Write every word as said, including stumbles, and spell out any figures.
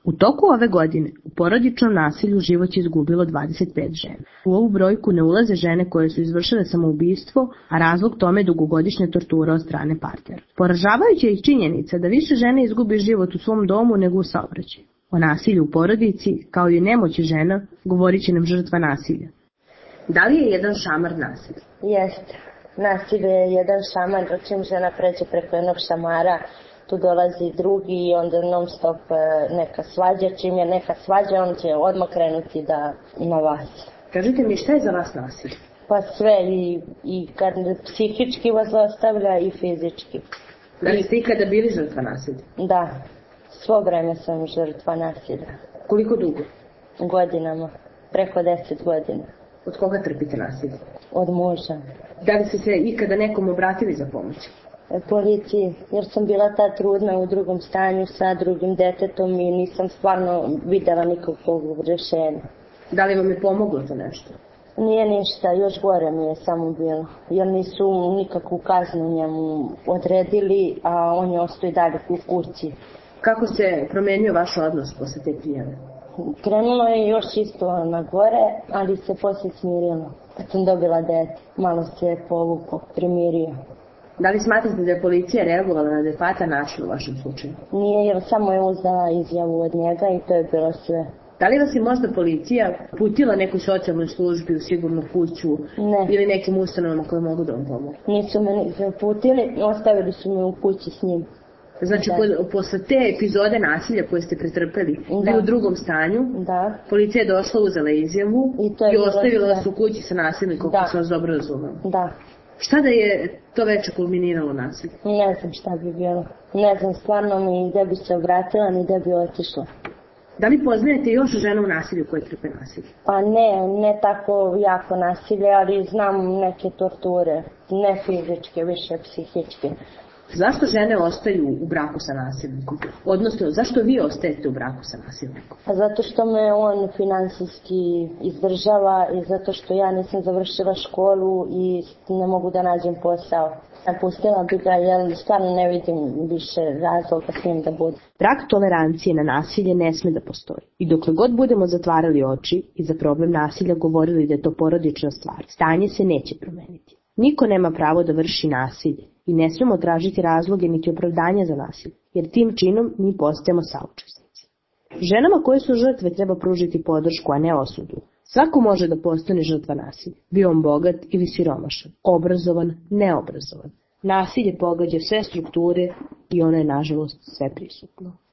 U toku ove godine u porodičnom nasilju život je izgubilo dvadeset pet žena. U ovu brojku ne ulaze žene koje su izvršile samoubistvo, a razlog tome je dugogodišnja tortura od strane partnera. Poražavajuća je i činjenica da više žene izgubi život u svom domu nego u saobraćaju. O nasilju u porodici, kao i nemoći žena, govorit će nam žrtva nasilja. Da li je jedan šamar nasilje? Jeste. Nasilje je jedan šamar, čim žena pređe preko jednog šamara, tu dolazi drugi i onda non stop neka svađa. Čim je neka svađa, on će odmah krenuti da na vas. Kažite mi, šta je za vas nasilje? Pa sve, i, i kad psihički vas ostavlja i fizički. Da li ste ikada bili žrtva nasilja? Da, svo vreme sam žrtva nasilja. Koliko dugo? Godinama, preko deset godina. Od koga trpite nasilje? Od muža. Da li ste se ikada nekom obratili za pomoć? Policiji, jer sam bila ta trudna u drugom stanju sa drugim detetom i nisam stvarno videla nikakvog rješenja. Da li vam je pomoglo to nešto? Nije ništa, još gore mi je samo bilo, jer nisu nikakvu kaznu njemu odredili, a on je ostao i dalje u kući. Kako se promenio vaš odnos posle te prijave? Krenulo je još isto na gore, ali se poslije smirilo. Kad sam dobila dete, malo se povukao, primirio. Da li smatrate da je policija reagovala na adekvatan način u vašem slučaju? Nije, jer samo je uzela izjavu od njega i to je bilo sve. Da li vas je možda policija putila nekoj socijalnoj službi u sigurnu kuću? Ne. Ili nekim ustanovama koje mogu da vam pomogu? Nisu me putili, ostavili su me u kući s njim. Znači, po, posle te epizode nasilja koje ste pretrpeli, da. Vi u drugom stanju, da. Policija je došla, uzela izjavu i, i ostavila vas u kući sa nasilnikom, kako sam vas dobro razumela. Da. Šta da je to veče kulminiralo nasilje? Ne znam šta bi bilo. Ne znam stvarno ni gde bi se obratila, ni gde bi otišla. Da li poznajete još žena u nasilju koje trpe nasilje? Pa ne, ne tako jako nasilje, ali znam neke torture. Ne fizičke, više psihičke. Zašto žene ostaju u braku sa nasilnikom? Odnosno, zašto vi ostajete u braku sa nasilnikom? Zato što me on finansijski izdržava i zato što ja nisam završila školu i ne mogu da nađem posao. Napustila bi ga jer stvarno ne vidim više razloga s njim da bude. Prag tolerancije na nasilje ne sme da postoji. I dokle god budemo zatvarali oči i za problem nasilja govorili da je to porodična stvar, stanje se neće promeniti. Niko nema pravo da vrši nasilje i ne smemo tražiti razloge niti opravdanja za nasilje, jer tim činom mi postajemo saučesnici. Ženama koje su žrtve treba pružiti podršku, a ne osudu. Svako može da postane žrtva nasilja, bio on bogat ili siromašan, obrazovan, neobrazovan. Nasilje pogađa sve strukture i ono je nažalost sve prisutno.